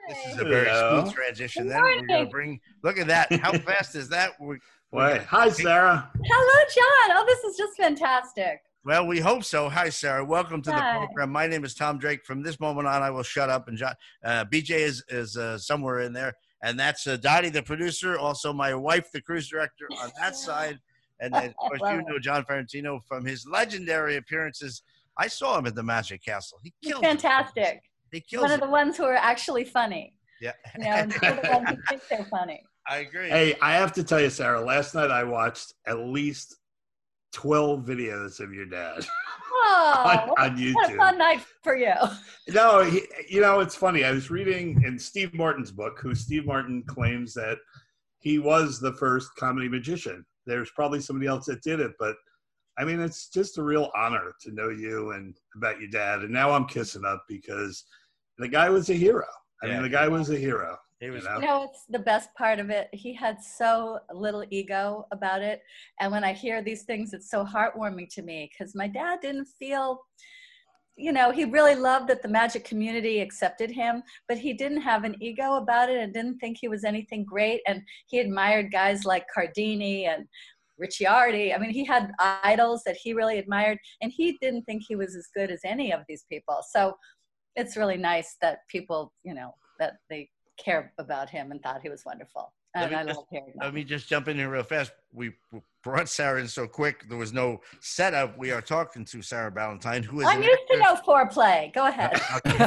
This is Hey. a very smooth Hello. transition. Good Then we're going to morning. bring. Look at that! How fast is that? Wait. Hi, Sarah. Hello, John. Oh, this is just fantastic. Well, we hope so. Hi, Sarah. Welcome to the Hi. program. My name is Tom Drake. From this moment on, I will shut up. And John, BJ is somewhere in there, and that's Dottie, the producer. Also, my wife, the cruise director, on that side. And then, of course, you know John Ferrantino from his legendary appearances. I saw him at the Magic Castle. He He's killed. fantastic. He kills. One of the ones who are actually funny. Yeah. You know, they're the ones who think they're funny. I agree. Hey, I have to tell you, Sarah, last night I watched at least 12 videos of your dad Oh, on YouTube. what a fun night for you. No, it's funny. I was reading in Steve Martin's book, who Steve Martin claims that he was the first comedy magician. There's probably somebody else that did it, but I mean, it's just a real honor to know you and about your dad. And now I'm kissing up because the guy was a hero. I mean, the guy was a hero. He was. You know, it's the best part of it. He had so little ego about it. And when I hear these things, it's so heartwarming to me because my dad didn't feel, you know, he really loved that the magic community accepted him, but he didn't have an ego about it and didn't think he was anything great. And he admired guys like Cardini and Ricciardi. I mean, he had idols that he really admired, and he didn't think he was as good as any of these people. So it's really nice that people, you know, that they care about him and thought he was wonderful. And I love hearing that. Let me just jump in here real fast. We brought Sarah in so quick. There was no setup. We are talking to Sarah Ballantyne, who is. I'm used to no foreplay. Go ahead.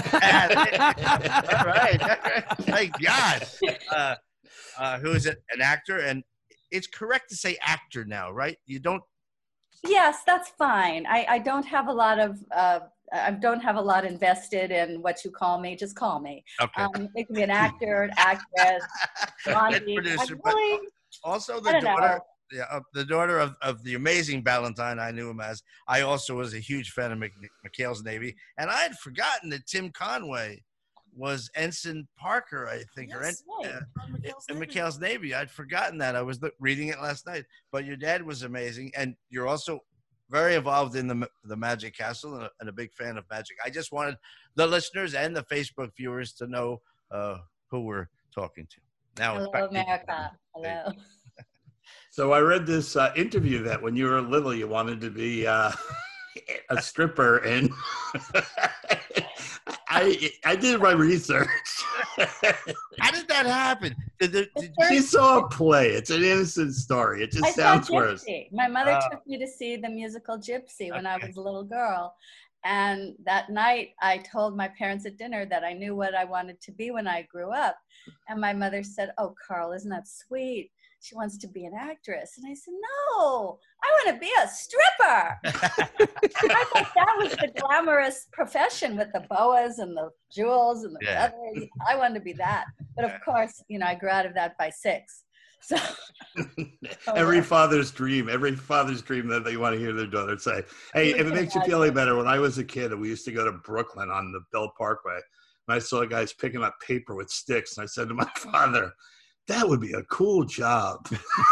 All right. Thank God. Who is an actor, and it's correct to say actor now, right? You don't. Yes, that's fine. I don't have a lot of. I don't have a lot invested in what you call me. Just call me. Okay. It can be an actor, an actress, Blondie. Producer, really, but also I don't know. the daughter of the amazing Ballantyne. I knew him as. I also was a huge fan of McHale's Navy, and I had forgotten that Tim Conway was Ensign Parker, I think, Yes, right. in McHale's Navy. I'd forgotten that. I was reading it last night. But your dad was amazing, and you're also very involved in the Magic Castle and a big fan of magic. I just wanted the listeners and the Facebook viewers to know who we're talking to. Now, Hello, America. Hello. So I read this interview that when you were little, you wanted to be a stripper, and I did my research. How did that happen? She saw a play. It's an innocent story. It just sounds worse. My mother took me to see the musical Gypsy when I was a little girl. And that night, I told my parents at dinner that I knew what I wanted to be when I grew up. And my mother said, "Oh, Carl, isn't that sweet? She wants to be an actress." And I said, "No, I want to be a stripper." I thought that was the glamorous profession with the boas and the jewels and the feathers. I wanted to be that. But of course, you know, I grew out of that by 6. So every father's dream that they want to hear their daughter say. Hey, if it makes you feel any better, when I was a kid, we used to go to Brooklyn on the Bell Parkway, and I saw guys picking up paper with sticks, and I said to my father, "That would be a cool job."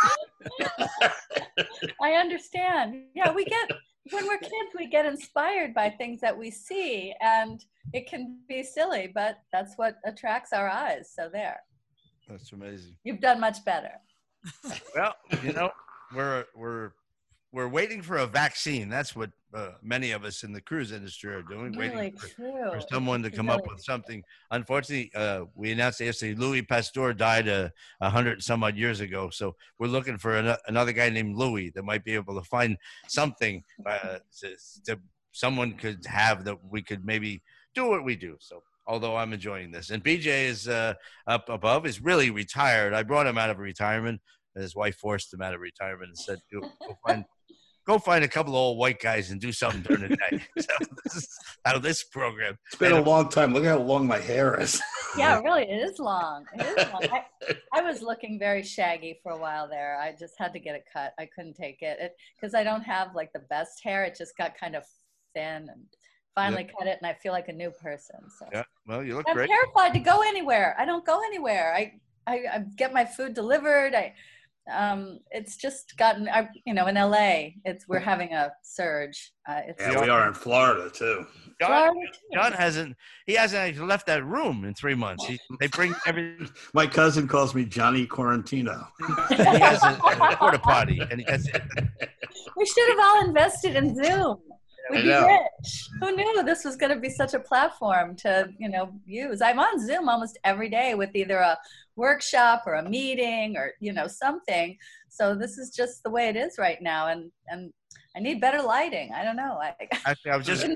I understand. Yeah, when we're kids, we get inspired by things that we see, and it can be silly, but that's what attracts our eyes. So there. That's amazing. You've done much better. Well, you know, we're waiting for a vaccine. That's what many of us in the cruise industry are doing, waiting for someone to come up with something. Unfortunately, we announced yesterday Louis Pasteur died 100 some odd years ago. So we're looking for another guy named Louis that might be able to find something to someone could have that we could maybe do what we do. So. Although I'm enjoying this. And BJ is up above, is really retired. I brought him out of retirement. And his wife forced him out of retirement and said, go find a couple of old white guys and do something during the day. So this is out of this program. It's been a long time. Look how long my hair is. Yeah, really, it is long. It is long. I was looking very shaggy for a while there. I just had to get it cut. I couldn't take it because I don't have like the best hair. It just got kind of thin and finally cut it, and I feel like a new person. So. Yeah, well, you look I'm great. terrified to go anywhere. I don't go anywhere. I get my food delivered. it's just gotten, you know, in LA, we're having a surge. Yeah, we are in Florida too. John hasn't actually left that room in 3 months. They bring everything. My cousin calls me Johnny Quarantino. He has a porta potty, and that's it. We should have all invested in Zoom. We'd be rich. Who knew this was going to be such a platform to, you know, use? I'm on Zoom almost every day with either a workshop or a meeting or, you know, something. So this is just the way it is right now. And I need better lighting. I don't know. Actually, I was just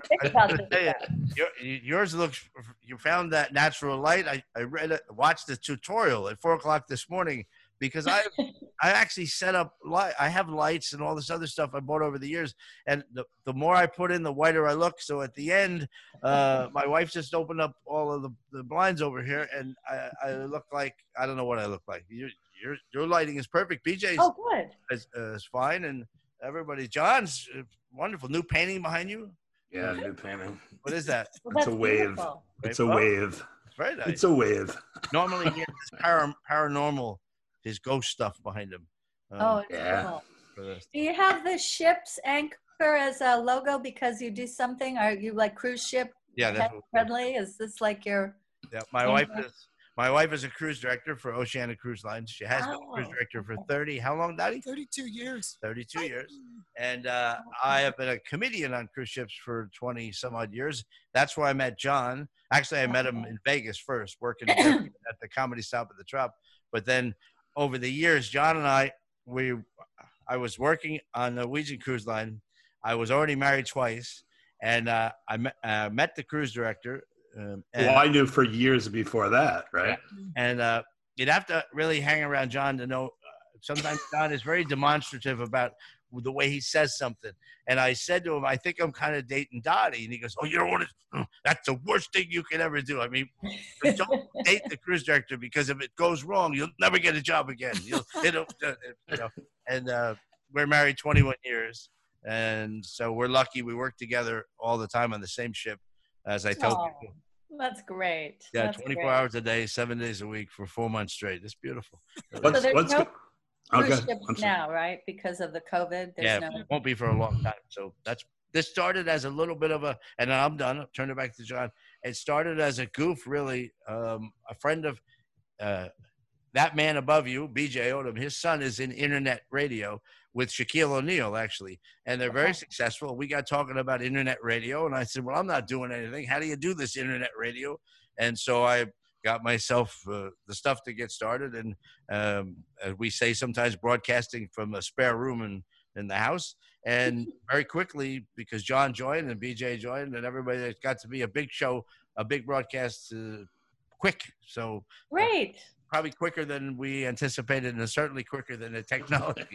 yours looks. You found that natural light. I watched the tutorial at 4:00 this morning because I actually set up light. I have lights and all this other stuff I bought over the years, and the more I put in, the whiter I look. So at the end, my wife just opened up all of the blinds over here, and I look like I don't know what I look like. Your lighting is perfect. BJ's is fine, and everybody. John's wonderful. New painting behind you. Yeah, new painting. What is that? Well, it's a wave. Beautiful. It's a wave. It's very nice. It's a wave. Normally, he has paranormal, his ghost stuff behind him. Cool. Do you have the ship's anchor as a logo because you do something? Are you like cruise ship? Yeah, that's friendly. Is this like your? Yeah, my wife is a cruise director for Oceania Cruise Lines. She has been a cruise director for 30. How long, Daddy? 32 years. 32 years. And I have been a comedian on cruise ships for 20 some odd years. That's where I met John. Actually, I met him in Vegas first, working at the Comedy Stop at the Trop. But then over the years, John and I was working on the Norwegian Cruise Line. I was already married twice. And I met the cruise director. I knew for years before that, right? And you'd have to really hang around John to know. Sometimes John is very demonstrative about the way he says something. And I said to him, I think I'm kind of dating Dottie. And he goes, oh, you don't want to, that's the worst thing you can ever do. I mean, don't date the cruise director because if it goes wrong, you'll never get a job again. And we're married 21 years. And so we're lucky we work together all the time on the same ship, as I told you. That's great. Yeah, that's 24 great. hours a day, 7 days a week for 4 months straight. It's beautiful. So there's no cruise ships now, right? Because of the COVID. It won't be for a long time. So this started as a little bit of and I'm done. I'll turn it back to John. It started as a goof, really. A friend of that man above you, BJ Odom, his son is in internet radio with Shaquille O'Neal, actually. And they're very successful. We got talking about internet radio, and I said, well, I'm not doing anything. How do you do this internet radio? And so I got myself the stuff to get started. And as we say sometimes, broadcasting from a spare room in the house. And very quickly, because John joined and BJ joined and everybody, it got to be a big show, a big broadcast quick. So great. Probably quicker than we anticipated, and certainly quicker than the technology.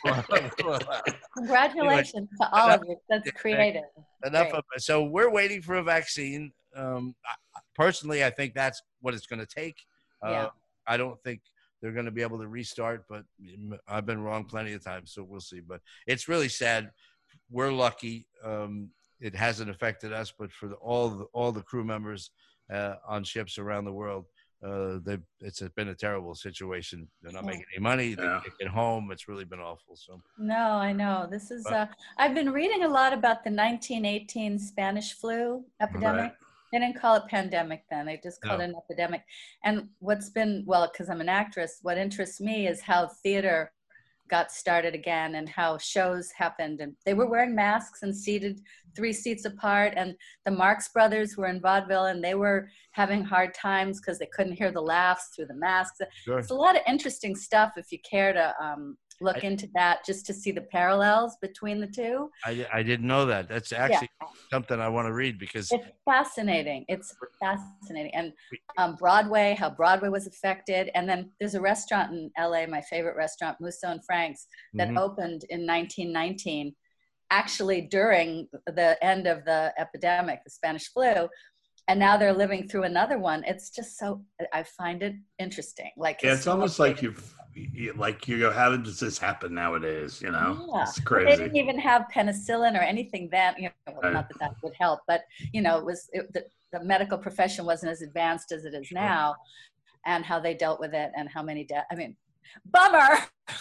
Congratulations to all of you. That's creative. So we're waiting for a vaccine. Personally, I think that's what it's going to take. I don't think they're going to be able to restart, but I've been wrong plenty of times, so we'll see. But it's really sad. We're lucky. It hasn't affected us, but for all the crew members on ships around the world, it's been a terrible situation. They're not making any money. They can't get home. It's really been awful. So no, I know this is. I've been reading a lot about the 1918 Spanish flu epidemic. Right. They didn't call it pandemic then. They just called it an epidemic. And what's been because I'm an actress, what interests me is how theater got started again and how shows happened, and they were wearing masks and seated 3 seats apart, and the Marx Brothers were in vaudeville and they were having hard times because they couldn't hear the laughs through the masks. Sure. It's a lot of interesting stuff if you care to look into that, just to see the parallels between the two. I didn't know that. That's actually something I want to read because it's fascinating. It's fascinating. And Broadway, how Broadway was affected. And then there's a restaurant in LA, my favorite restaurant, Musso and Frank's, that opened in 1919, actually during the end of the epidemic, the Spanish flu. And now they're living through another one. It's just I find it interesting. It's almost like you go, how does this happen nowadays? You know, it's crazy. They didn't even have penicillin or anything then. Not that would help, but the medical profession wasn't as advanced as it is now, and how they dealt with it and how many deaths. I mean, Bummer.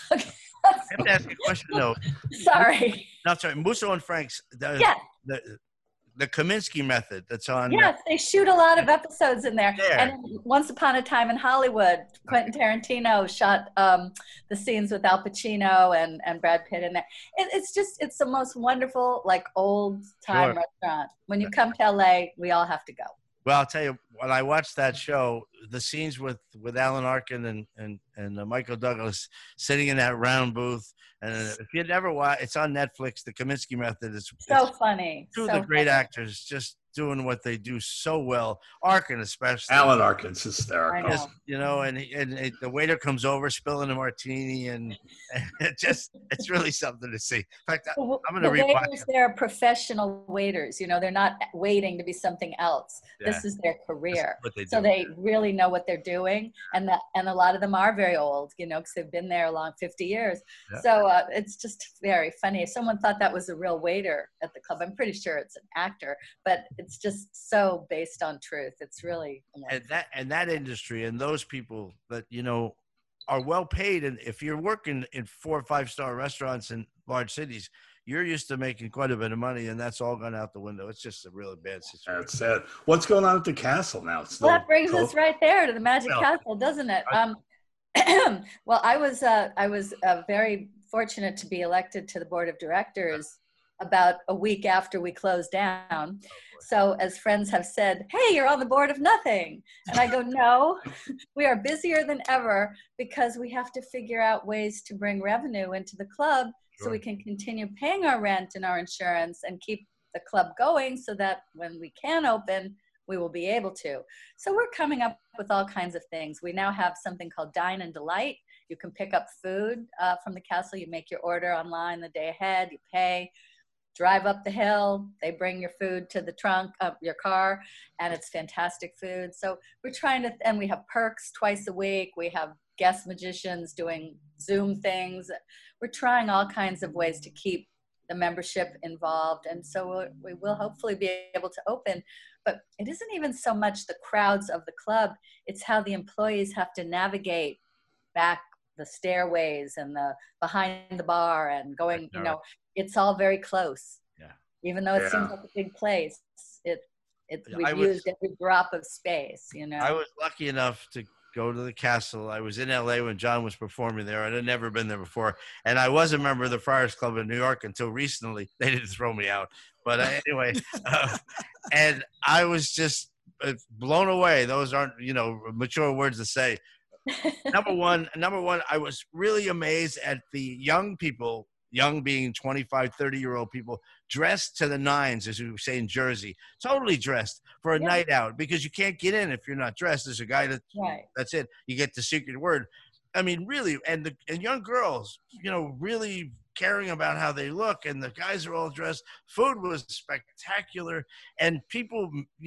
I have to ask you a question, though. Sorry. No, sorry. Musso and Frank's, Yeah. the Kaminsky method that's on. Yes, they shoot a lot of episodes in there. There. And Once Upon a Time in Hollywood, Quentin Tarantino shot the scenes with Al Pacino and Brad Pitt in there. It's the most wonderful, like, old time restaurant. When you come to LA, we all have to go. Well, I'll tell you, when I watched that show, the scenes with Alan Arkin and Michael Douglas sitting in that round booth, and if you'd never watch, it's on Netflix. The Kaminsky Method is so funny. Two of the great actors just doing what they do so well. Arkin especially. Alan Arkin's hysterical. I know. And the waiter comes over spilling a martini, and it's really something to see. In fact, I'm going to rewatch it. They're professional waiters. They're not waiting to be something else. Yeah. This is their career. What they do. So they really know what they're doing, and a lot of them are very old, because they've been there along 50 years. Yeah. So it's just very funny. If someone thought that was a real waiter at the club, I'm pretty sure it's an actor, but it's just so based on truth. It's really wonderful. And that industry and those people that are well paid, and if you're working in 4 or 5 star restaurants in large cities, you're used to making quite a bit of money, and that's all gone out the window. It's just a really bad situation. That's sad. What's going on at the castle now? Well, that brings us right there to the Magic Castle, doesn't it? Well, I was very fortunate to be elected to the board of directors about a week after we closed down. So as friends have said, hey, you're on the board of nothing. And I go, no, we are busier than ever because we have to figure out ways to bring revenue into the club so we can continue paying our rent and our insurance and keep the club going so that when we can open, we will be able to. So we're coming up with all kinds of things. We now have something called Dine and Delight. You can pick up food from the castle. You make your order online the day ahead, you pay, drive up the hill, they bring your food to the trunk of your car, and it's fantastic food. So we're trying to, and we have perks twice a week. We have guest magicians doing Zoom things. We're trying all kinds of ways to keep the membership involved. And so we will hopefully be able to open, but it isn't even so much the crowds of the club, it's how the employees have to navigate back the stairways and the behind the bar and going, it's all very close. Yeah. Even though it seems like a big place, we've used every drop of space, I was lucky enough to go to the castle. I was in LA when John was performing there. I'd never been there before. And I was a member of the Friars Club in New York until recently. They didn't throw me out. But anyway, and I was just blown away. Those aren't, mature words to say. Number one, I was really amazed at the young people, young being 25, 30-year-old people, dressed to the nines, as we say in Jersey, totally dressed for a night out, because you can't get in if you're not dressed. There's a guy that's it. You get the secret word. I mean, really, and young girls, really caring about how they look, and the guys are all dressed. Food was spectacular, and people,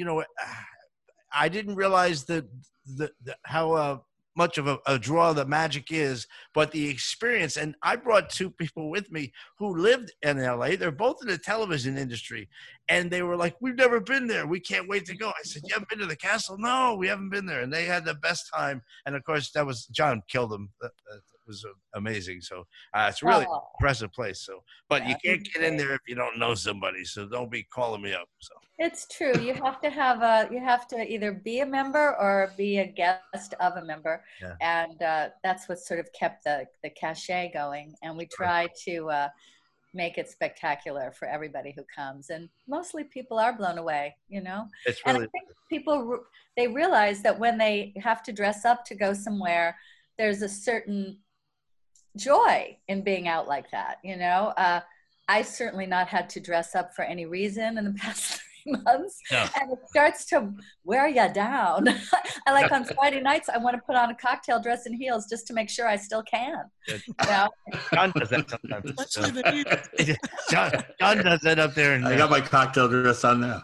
I didn't realize how much of a draw the magic is, but the experience. And I brought 2 people with me who lived in LA. They're both in the television industry. And they were like, we've never been there. We can't wait to go. I said, you haven't been to the castle? No, we haven't been there. And they had the best time. And of course, that was John killed them. That was amazing. So it's a really impressive place. So, but you can't get in there if you don't know somebody. So don't be calling me up. So it's true. You have to either be a member or be a guest of a member. Yeah. And that's what sort of kept the cachet going. And we try to make it spectacular for everybody who comes. And mostly people are blown away, It's really, and I think people, they realize that when they have to dress up to go somewhere, there's a certain joy in being out like that. I've certainly not had to dress up for any reason in the past 3 months. No. And it starts to wear you down. I like on Friday nights, I want to put on a cocktail dress and heels just to make sure I still can. John does that sometimes. John does that up there. I got my cocktail dress on now.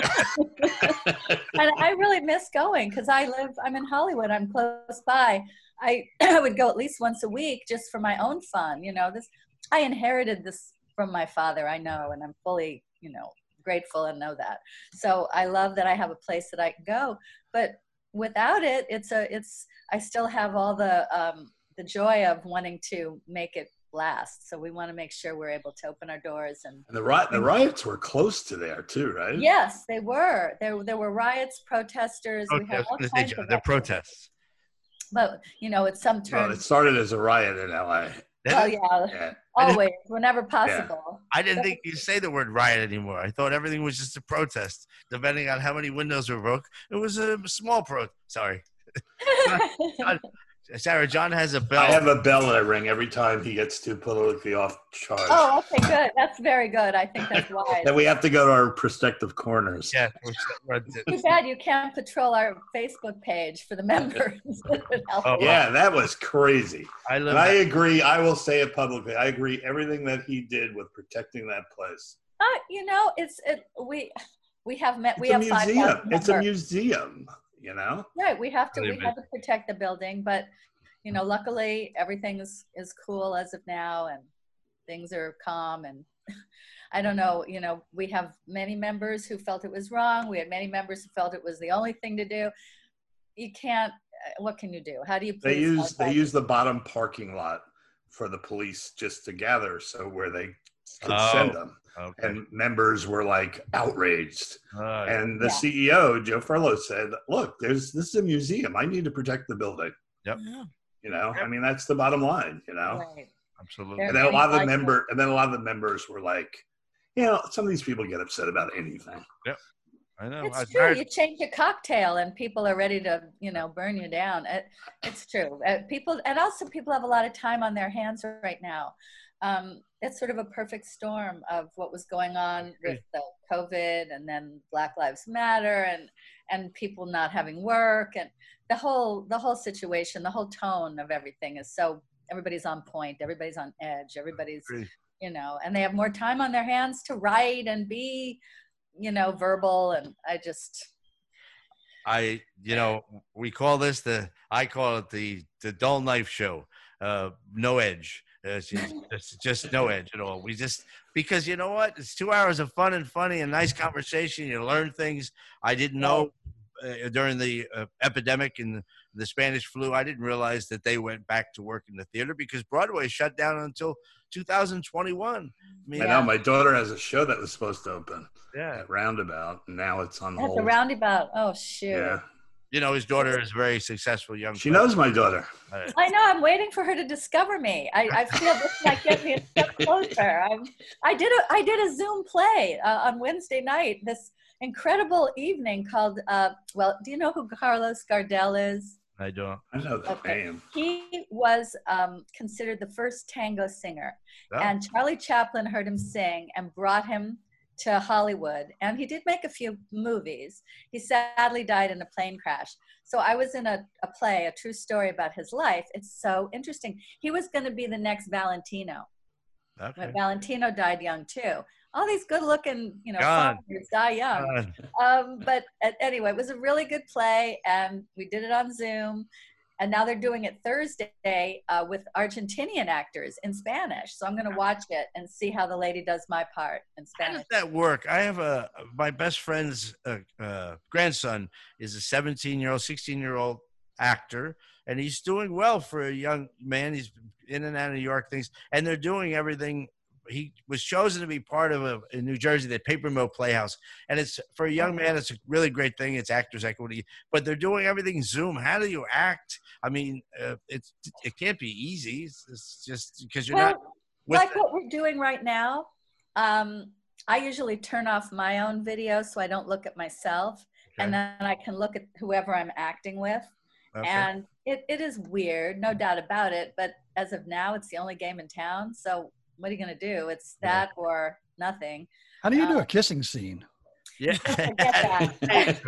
And I really miss going because I'm in Hollywood. I'm close by. I would go at least once a week just for my own fun. I inherited this from my father, I know, and I'm fully, grateful and know that. So I love that I have a place that I can go, but without it, I still have all the the joy of wanting to make it last. So we want to make sure we're able to open our doors. And the riots were close to there too, right? Yes, they were. There were riots, protesters. We had all kinds of they're protests. But it's some term. Well, it started as a riot in LA. Oh yeah. Always, whenever possible. I didn't think you say the word riot anymore. I thought everything was just a protest. Depending on how many windows were broke, it was a small Sorry. Sarah, John has a bell. I have a bell that I ring every time he gets too politically off charge. Oh, okay, good. That's very good. I think that's wise. Then we have to go to our prospective corners. Yeah. Too bad you can't patrol our Facebook page for the members. Yeah, that was crazy. I agree. I will say it publicly. I agree everything that he did with protecting that place. We have met. It's a museum. It's a museum. Right, we have to protect the building, but luckily everything is cool as of now, and things are calm. And I don't know, we have many members who felt it was wrong. We had many members who felt it was the only thing to do. You can't. What can you do? How do you? They use the bottom parking lot for the police just to gather, so where they could send them. Okay. And members were like outraged. And the CEO, Joe Furlow, said, look, this is a museum. I need to protect the building. Yep. I mean, that's the bottom line, Right. Absolutely. And then a lot of the members were like, some of these people get upset about anything. Yep. I know. It's true. You change a cocktail and people are ready to, burn you down. It's true. People have a lot of time on their hands right now. It's sort of a perfect storm of what was going on with the COVID, and then Black Lives Matter, and people not having work, and the whole situation, the whole tone of everything is so, everybody's on point, everybody's on edge, everybody's, and they have more time on their hands to write and be, verbal. And we call this I call it the dull knife show, no edge. It's just no edge at all. Because you know what? It's 2 hours of fun and funny and nice conversation. You learn things I didn't know during the epidemic and the Spanish flu. I didn't realize that they went back to work in the theater because Broadway shut down until 2021. I know my daughter has a show that was supposed to open. Yeah, at Roundabout. And now it's on hold. At the Roundabout. Oh shoot. Yeah. His daughter is a very successful young She knows my daughter. I know. I'm waiting for her to discover me. I feel this might get me a step closer. I did a Zoom play on Wednesday night, this incredible evening called, do you know who Carlos Gardel is? I don't. I know that name. He was considered the first tango singer. Oh. And Charlie Chaplin heard him sing and brought him to Hollywood, and he did make a few movies. He sadly died in a plane crash. So I was in a play, a true story about his life. It's so interesting. He was going to be the next Valentino. Okay. But Valentino died young too. All these good-looking, foreigners die young. But anyway, it was a really good play, and we did it on Zoom. And now they're doing it Thursday with Argentinian actors in Spanish. So I'm going to watch it and see how the lady does my part in Spanish. How does that work? I have my best friend's grandson is a 17-year-old, 16-year-old actor, and he's doing well for a young man. He's in and out of New York things, and they're doing everything. He was chosen to be part of in New Jersey, the Paper Mill Playhouse. And it's for a young man, it's a really great thing. It's Actors Equity, but they're doing everything Zoom. How do you act? I mean, it can't be easy. It's just because you're not. Like what we're doing right now. I usually turn off my own video so I don't look at myself. Okay. And then I can look at whoever I'm acting with. Okay. And it is weird, no doubt about it. But as of now, it's the only game in town. So what are you going to do? It's that or nothing. How do you do a kissing scene? Yeah. Forget that.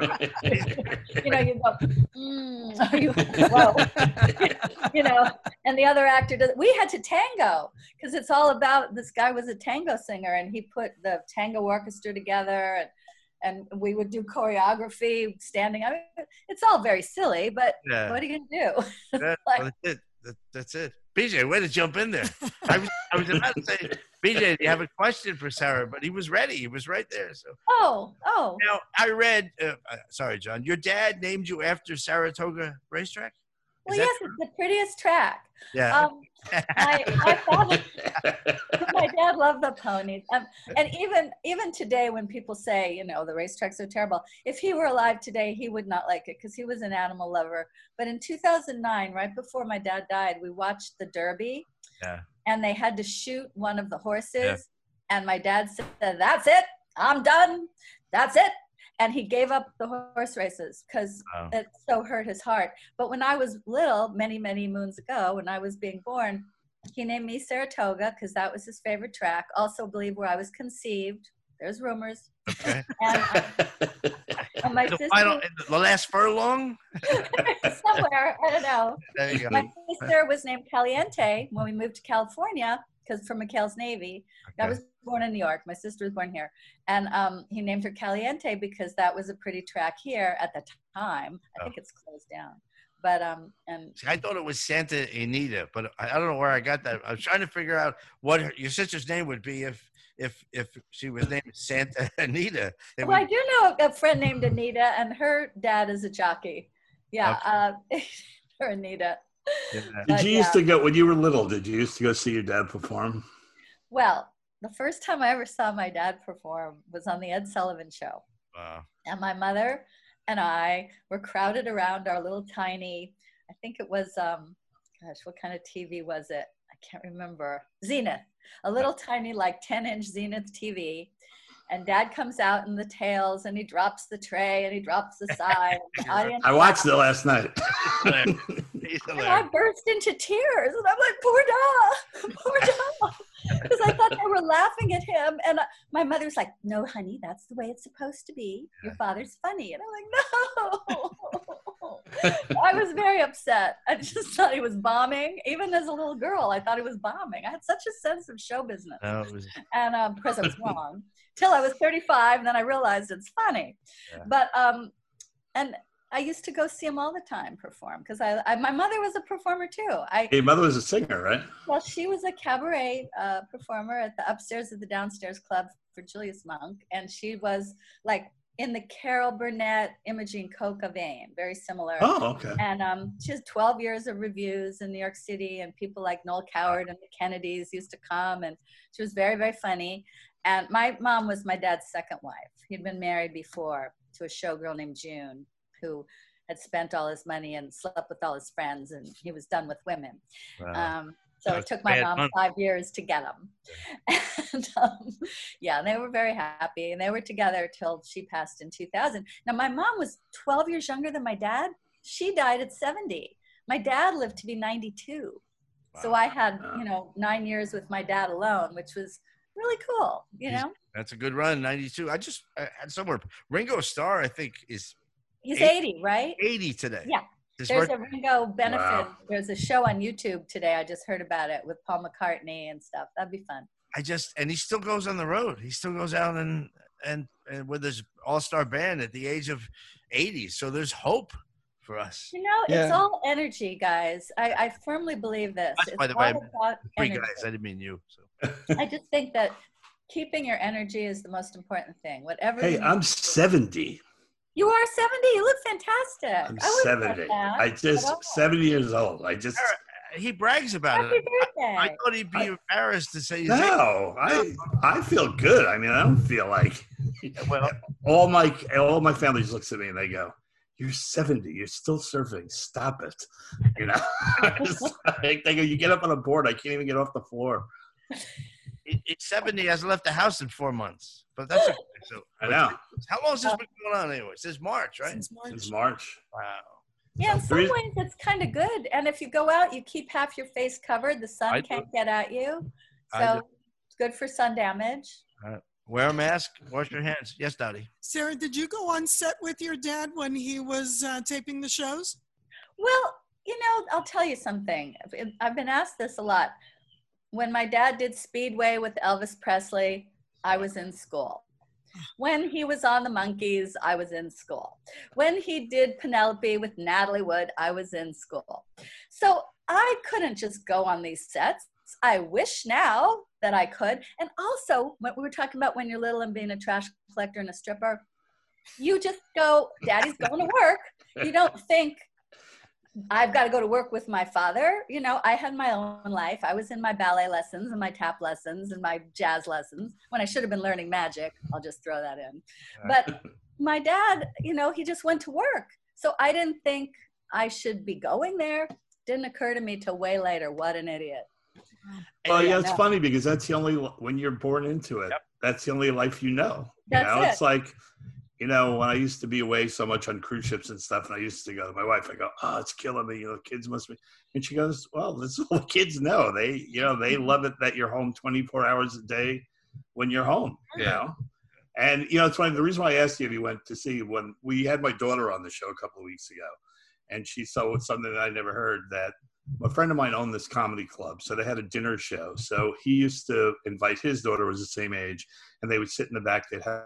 You go, whoa. And the other actor does. We had to tango because it's all about, this guy was a tango singer and he put the tango orchestra together and we would do choreography standing. I mean, it's all very silly, but what are you going to do? That's it. BJ, way to jump in there. I was about to say, BJ, do you have a question for Sarah? But he was ready. He was right there. So. Oh. Now, I read, sorry, John, your dad named you after Saratoga Racetrack? Well, yes, it's the prettiest track. Yeah. My father, my dad loved the ponies. And even today when people say, you know, the racetracks are terrible, if he were alive today, he would not like it because he was an animal lover. But in 2009, right before my dad died, we watched the Derby. Yeah. And they had to shoot one of the horses. Yeah. And my dad said, that's it. I'm done. That's it. And he gave up the horse races because it so hurt his heart. But when I was little, many, many moons ago, when I was being born, he named me Saratoga because that was his favorite track. Also believe where I was conceived. There's rumors. Okay. And my sister, the last furlong? somewhere, I don't know. There you go. My sister was named Caliente when we moved to California because from McHale's Navy. Okay. I was born in New York. My sister was born here. And he named her Caliente because that was a pretty track here at the time. I think it's closed down. But and see, I thought it was Santa Anita, but I don't know where I got that. I was trying to figure out what your sister's name would be if she was named Santa Anita. Well, I do know a friend named Anita, and her dad is a jockey. Yeah, okay. Her Anita. Yeah. Did you used to go when you were little? Did you used to go see your dad perform? Well, the first time I ever saw my dad perform was on the Ed Sullivan Show. Wow. And my mother and I were crowded around our little tiny, I think it was, gosh, what kind of TV was it? I can't remember. Zenith, a little tiny, like 10-inch Zenith TV. And Dad comes out in the tails and he drops the tray and he drops the side. The audience I watched it last night. And I burst into tears and I'm like, poor Da. Because I thought they were laughing at him. And my mother's like, no, honey, that's the way it's supposed to be. Your father's funny. And I'm like, no. I was very upset. I just thought he was bombing. Even as a little girl, I thought he was bombing. I had such a sense of show business. No, and because I was wrong. Till I was 35, and then I realized it's funny. Yeah. But, and I used to go see him all the time perform because my mother was a performer too. Your mother was a singer, right? Well, she was a cabaret performer at the upstairs of the downstairs club for Julius Monk. And she was like in the Carol Burnett, Imogene Coca vein, very similar. Oh, okay. And she has 12 years of reviews in New York City, and people like Noel Coward and the Kennedys used to come, and she was very, very funny. And my mom was my dad's second wife. He'd been married before to a showgirl named June, who had spent all his money and slept with all his friends, and he was done with women. Wow. So it took my mom 5 years to get him. And yeah, they were very happy, and they were together till she passed in 2000. Now, my mom was 12 years younger than my dad. She died at 70. My dad lived to be 92. Wow. So I had, 9 years with my dad alone, which was really cool, That's a good run, 92. I had somewhere. Ringo Starr, I think, is... He's 80, right? 80 today. Yeah. There's a Ringo benefit. Wow. There's a show on YouTube today. I just heard about it with Paul McCartney and stuff. That'd be fun. And he still goes on the road. He still goes out and with his all-star band at the age of 80. So there's hope for us. It's all energy, guys. I firmly believe this. By the way, I'm three guys. I didn't mean you. So. I just think that keeping your energy is the most important thing. Whatever. Hey, I'm 70. You are 70. You look fantastic. I'm 70. 70 years old. He brags about Happy it. Birthday. I thought he'd be embarrassed to say. No, I feel good. I mean, I don't feel like. Well, all my family just looks at me and they go, "You're 70. You're still surfing. Stop it." They go, "You get up on a board. I can't even get off the floor." It's 70. Hasn't left the house in 4 months, but that's okay. So I know. How long has this been going on anyway? Since March, right? Since March. Wow. Yeah, in some ways it's kind of good. And if you go out, you keep half your face covered. The sun can't get at you. So it's good for sun damage. Wear a mask. Wash your hands. Yes, Dottie. Sarah, did you go on set with your dad when he was taping the shows? Well, I'll tell you something. I've been asked this a lot. When my dad did Speedway with Elvis Presley, I was in school. When he was on the Monkees, I was in school. When he did Penelope with Natalie Wood, I was in school. So I couldn't just go on these sets. I wish now that I could. And also, what we were talking about when you're little and being a trash collector and a stripper, you just go, Daddy's going to work. You don't think, I've got to go to work with my father. You know, I had my own life. I was in my ballet lessons and my tap lessons and my jazz lessons when I should have been learning magic. I'll just throw that in. But my dad, you know, he just went to work. So I didn't think I should be going there. Didn't occur to me till way later. What an idiot. Well, yeah, it's funny because that's the only, when you're born into it, that's the only life you know. It's like, you know, when I used to be away so much on cruise ships and stuff, and I used to go to my wife, I go, oh, it's killing me. You know, kids must be. And she goes, well, that's all the kids know. They, you know, they love it that you're home 24 hours a day when you're home, you know. And, you know, it's funny. The reason why I asked you if you went to see, when we had my daughter on the show a couple of weeks ago, and she saw something that I never heard, that a friend of mine owned this comedy club. So they had a dinner show. So he used to invite his daughter, who was the same age, and they would sit in the back. They'd have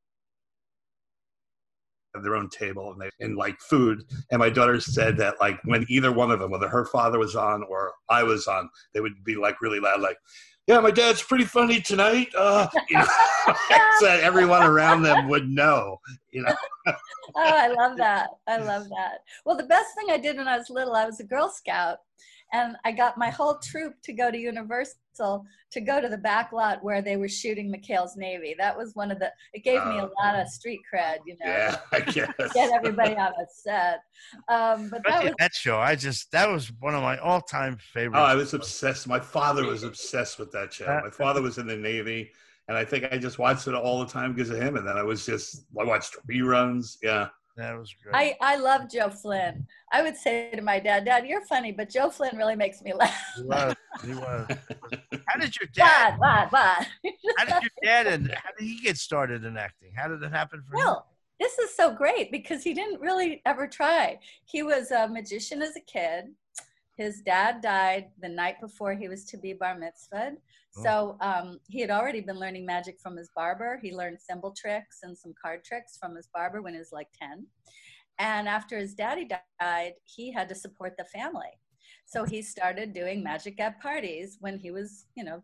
their own table and like food. And my daughter said that like when either one of them, whether her father was on or I was on, they would be like really loud, like, yeah, my dad's pretty funny tonight. You know, so everyone around them would know, you know. Oh, I love that. I love that. Well, the best thing I did when I was little, I was a Girl Scout, and I got my whole troop to go to Universal to go to the back lot where they were shooting McHale's Navy. That was one of the, it gave me a lot of street cred, you know. Yeah, I guess. Get everybody on a set. But that show, that was one of my all-time favorites. Oh, I was obsessed. My father was obsessed with that show. My father was in the Navy, and I think I just watched it all the time because of him. And then I watched reruns. Yeah. That was great. I love Joe Flynn. I would say to my dad, Dad, you're funny, but Joe Flynn really makes me laugh. He was. How did your dad? What? How did your dad and how did he get started in acting? How did it happen for him? Well, this is so great because he didn't really ever try. He was a magician as a kid. His dad died the night before he was to be bar mitzvahed. So he had already been learning magic from his barber. He learned thimble tricks and some card tricks from his barber when he was like 10. And after his daddy died, he had to support the family. So he started doing magic at parties when he was,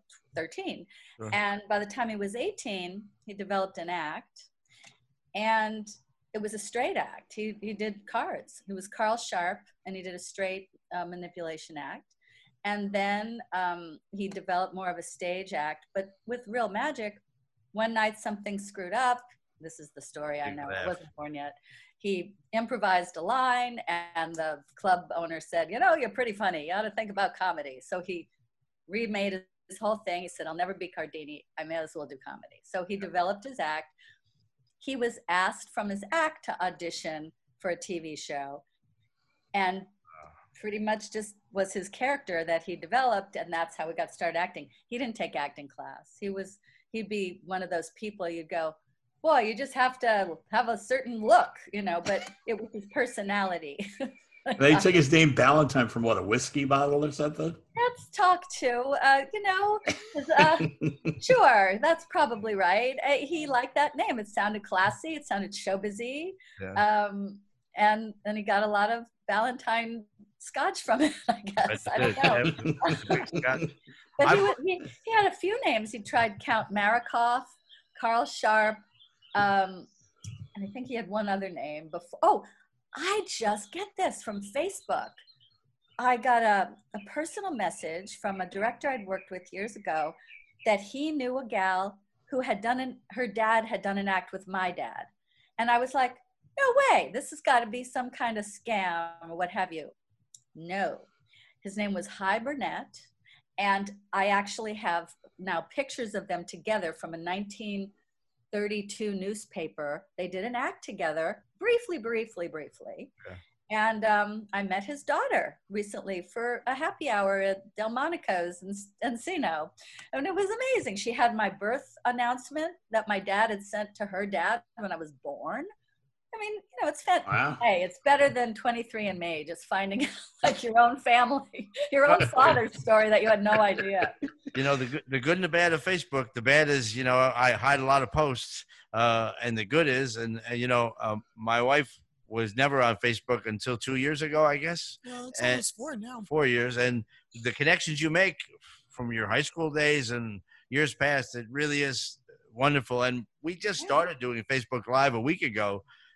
13. And by the time he was 18, he developed an act. And it was a straight act. He did cards. He was Carl Sharp, and he did a straight manipulation act. And then he developed more of a stage act. But with real magic, one night something screwed up. This is the story, I know. I wasn't born yet. He improvised a line, and the club owner said, you're pretty funny. You ought to think about comedy. So he remade his whole thing. He said, I'll never be Cardini. I may as well do comedy. So he developed his act. He was asked from his act to audition for a TV show. And pretty much just was his character that he developed, and that's how he got started acting. He didn't take acting class. He'd be one of those people you'd go, boy, you just have to have a certain look, but it was his personality. They took his name Ballantyne from a whiskey bottle or something? Let's talk to, sure, that's probably right. He liked that name. It sounded classy. It sounded showbizy. Yeah. And then he got a lot of Ballantyne scotch from it, I guess. I don't know. But he had a few names. He tried Count Marikoff, Carl Sharp, and I think he had one other name before. Oh, I just get this from Facebook. I got a personal message from a director I'd worked with years ago that he knew a gal who had her dad had done an act with my dad. And I was like, no way, this has got to be some kind of scam or what have you. No, his name was Hy Burnett. And I actually have now pictures of them together from a 1932 newspaper. They did an act together, briefly. Okay. And I met his daughter recently for a happy hour at Delmonico's in Encino. And it was amazing. She had my birth announcement that my dad had sent to her dad when I was born. I mean, it's fantastic. Wow. Hey, it's better than 23andMe, just finding like your own family, your own father's story that you had no idea. The good and the bad of Facebook. The bad is, I hide a lot of posts, and the good is, my wife was never on Facebook until 2 years ago, I guess. Well, it's almost 4 now. 4 years, and the connections you make from your high school days and years past, it really is wonderful. And we just started doing Facebook Live a week ago.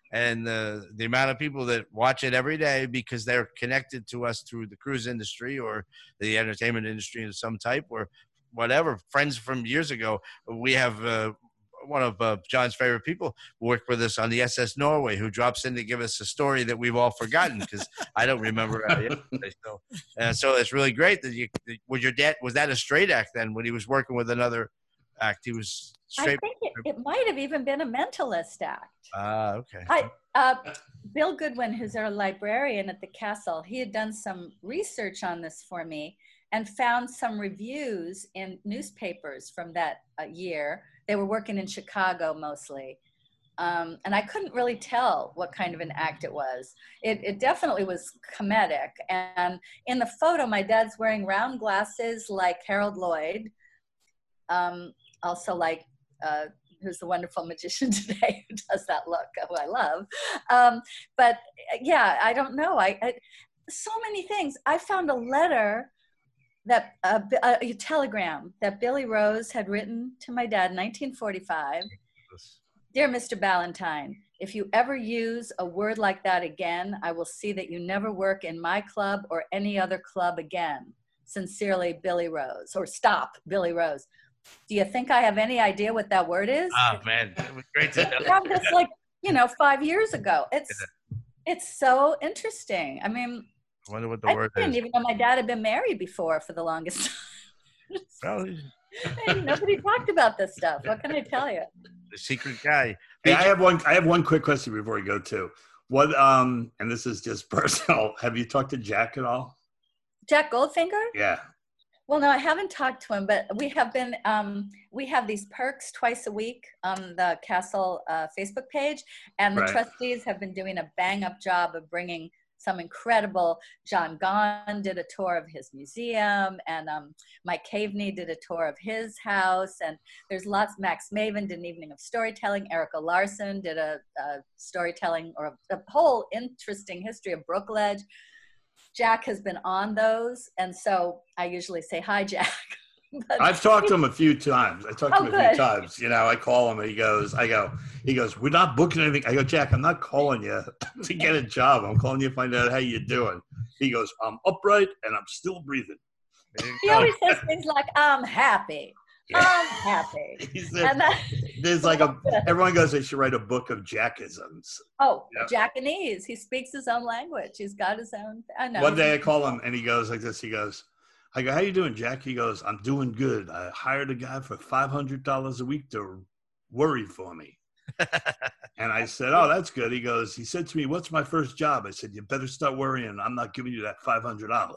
and the amount of people that watch it every day because they're connected to us through the cruise industry or the entertainment industry of some type or whatever, friends from years ago. We have one of John's favorite people worked with us on the SS Norway, who drops in to give us a story that we've all forgotten because I don't remember yesterday. So it's really great that was your dad, was that a straight act then when he was working with another act? He was straight. I think it might have even been a mentalist act. Okay. Bill Goodwin, who's our librarian at the castle, he had done some research on this for me and found some reviews in newspapers from that year. They were working in Chicago mostly. And I couldn't really tell what kind of an act it was. It definitely was comedic. And in the photo, my dad's wearing round glasses like Harold Lloyd. Also like, who's the wonderful magician today who does that look, who I love. But yeah, I don't know. So many things. I found a letter that a telegram that Billy Rose had written to my dad in 1945. Dear Mr. Ballantyne, if you ever use a word like that again, I will see that you never work in my club or any other club again. Sincerely, Billy Rose. Or stop, Billy Rose. Do you think I have any idea what that word is? Oh man, it was great to know. I found this 5 years ago. It's so interesting. I mean, I wonder what the word is. I didn't even know my dad had been married before for the longest time. Nobody talked about this stuff. What can I tell you? The secret guy. Hey, I have one quick question before we go to what. And this is just personal. Have you talked to Jack at all? Jack Goldfinger? Yeah. Well, no, I haven't talked to him, but we have been, we have these perks twice a week on the Castle Facebook page, and the trustees have been doing a bang-up job of bringing some incredible. John Gahn did a tour of his museum, and Mike Caveney did a tour of his house, and there's lots. Max Maven did an evening of storytelling. Erica Larson did a storytelling or a whole interesting history of Brookledge. Jack has been on those, and so I usually say, hi, Jack. But I've talked to him a few times. I talked to him a few times. You know, I call him and he goes, we're not booking anything. I go, Jack, I'm not calling you to get a job. I'm calling you to find out how you're doing. He goes, I'm upright and I'm still breathing. He always says things like, I'm happy. Yeah. I'm happy. He said, there's everyone goes, they should write a book of Jackisms. Oh, yeah. Jackanese. He speaks his own language. He's got his own. I know. One day I call him and he goes like this. He goes, I go, how you doing, Jack? He goes, I'm doing good. I hired a guy for $500 a week to worry for me. And I said, oh, that's good. He said to me, what's my first job? I said, you better start worrying. I'm not giving you that $500.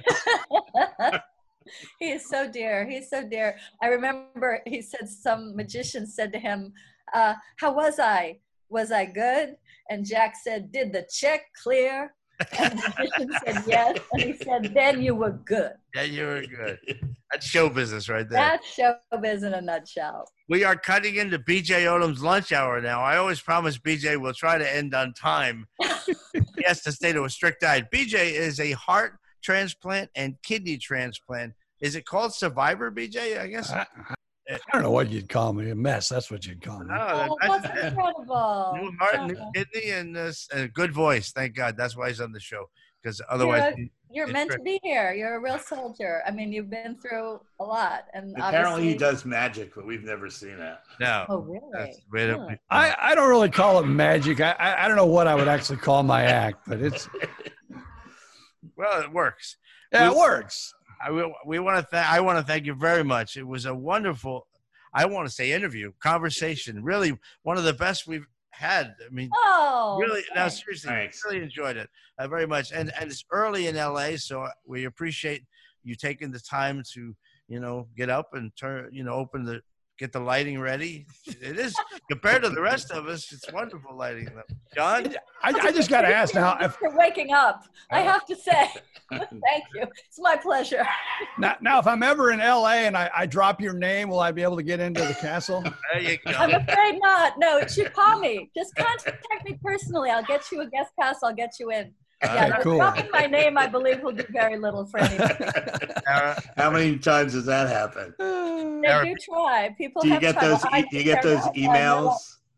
He is so dear. He's so dear. I remember he said some magician said to him, how was I? Was I good? And Jack said, did the check clear? And the magician said yes. And he said, then you were good. Yeah, you were good. That's show business right there. That's showbiz in a nutshell. We are cutting into BJ Odom's lunch hour now. I always promise BJ will try to end on time. He has to stay to a strict diet. BJ is a heart transplant and kidney transplant. Is it called Survivor, BJ? I guess. I don't know what you'd call me. A mess. That's what you'd call me. Oh, that's incredible. New heart, new kidney, and a good voice. Thank God. That's why he's on the show. Because otherwise, you're meant to be here. You're a real soldier. I mean, you've been through a lot, and apparently he does magic, but we've never seen that. No. Oh, really? Really? I don't really call it magic. I don't know what I would actually call my act, but it's. Well, it works. Yeah, it works. I want to thank you very much. It was a wonderful, I want to say interview, conversation. Really one of the best we've had. I mean, really, no, seriously, really enjoyed it very much. And it's early in LA, so we appreciate you taking the time to, get up and turn, get the lighting ready. It is, compared to the rest of us, it's wonderful lighting. John? I just got to ask now. For waking up, I have to say, thank you. It's my pleasure. Now, if I'm ever in LA and I drop your name, will I be able to get into the castle? There you go. I'm afraid not. No, you should call me. Just contact me personally. I'll get you a guest pass. I'll get you in. Yeah, cool. Dropping my name, I believe, will do very little for anyone. How many times does that happen? They do try. People do you have get those? Do you get those emails?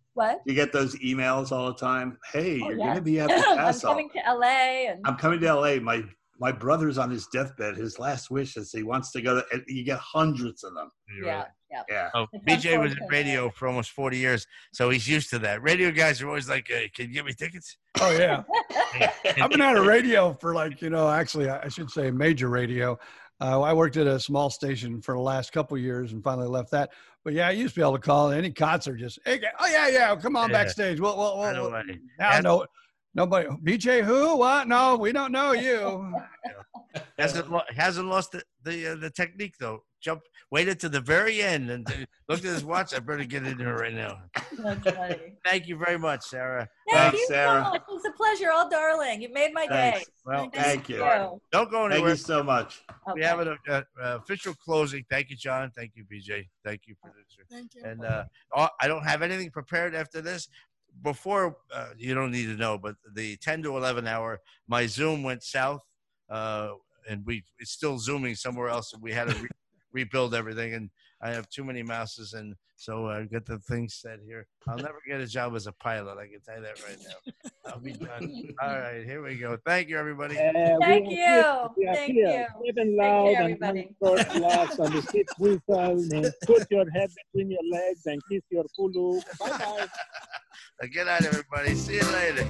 What? You get those emails all the time. Hey, you're yes. going to be at the castle. I'm coming to LA. I'm coming to LA. My brother's on his deathbed. His last wish is he wants to go to, and you get hundreds of them. Yeah. Oh, BJ was in radio for almost 40 years, so he's used to that. Radio guys are always like, can you give me tickets? Oh, yeah. I've been out of radio for actually, I should say major radio. I worked at a small station for the last couple of years and finally left that. But yeah, I used to be able to call any concert, just, hey, oh, yeah, come on backstage. Well, now, no. Nobody, BJ who? What? No, we don't know you. Hasn't lost the technique though. Waited to the very end and looked at his watch. I better get in there right now. That's funny. Thank you very much, Sarah. Thank you, Sarah. So much. It was a pleasure, all darling. You made my day. Well, thank you. Don't go anywhere. Thank you so much. Okay. We have an official closing. Thank you, John. Thank you, BJ. Thank you, producer. Thank you. And I don't have anything prepared after this. Before, you don't need to know, but the 10 to 11 hour, my Zoom went south, and it's still Zooming somewhere else, and we had to rebuild everything, and I have too many mouses, and so I get the thing set here. I'll never get a job as a pilot, I can tell you that right now. I'll be done. All right, here we go. Thank you, everybody. Thank you. Thank you. Even loud and first class on the seat whistle, and put your head between your legs and kiss your pulu. Bye-bye. Good night, everybody. See you later.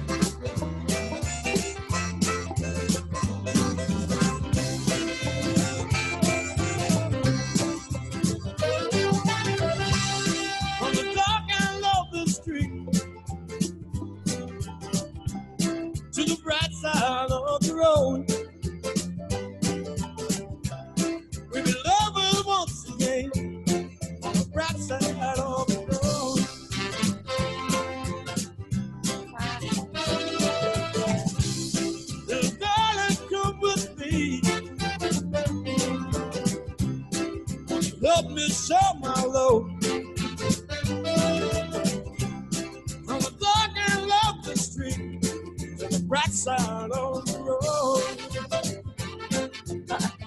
From the dark and lonely street to the bright side of the road, we'll be lovers once again on the bright side of the road. Help me show my load from the dark and lonely street to the bright side of the road.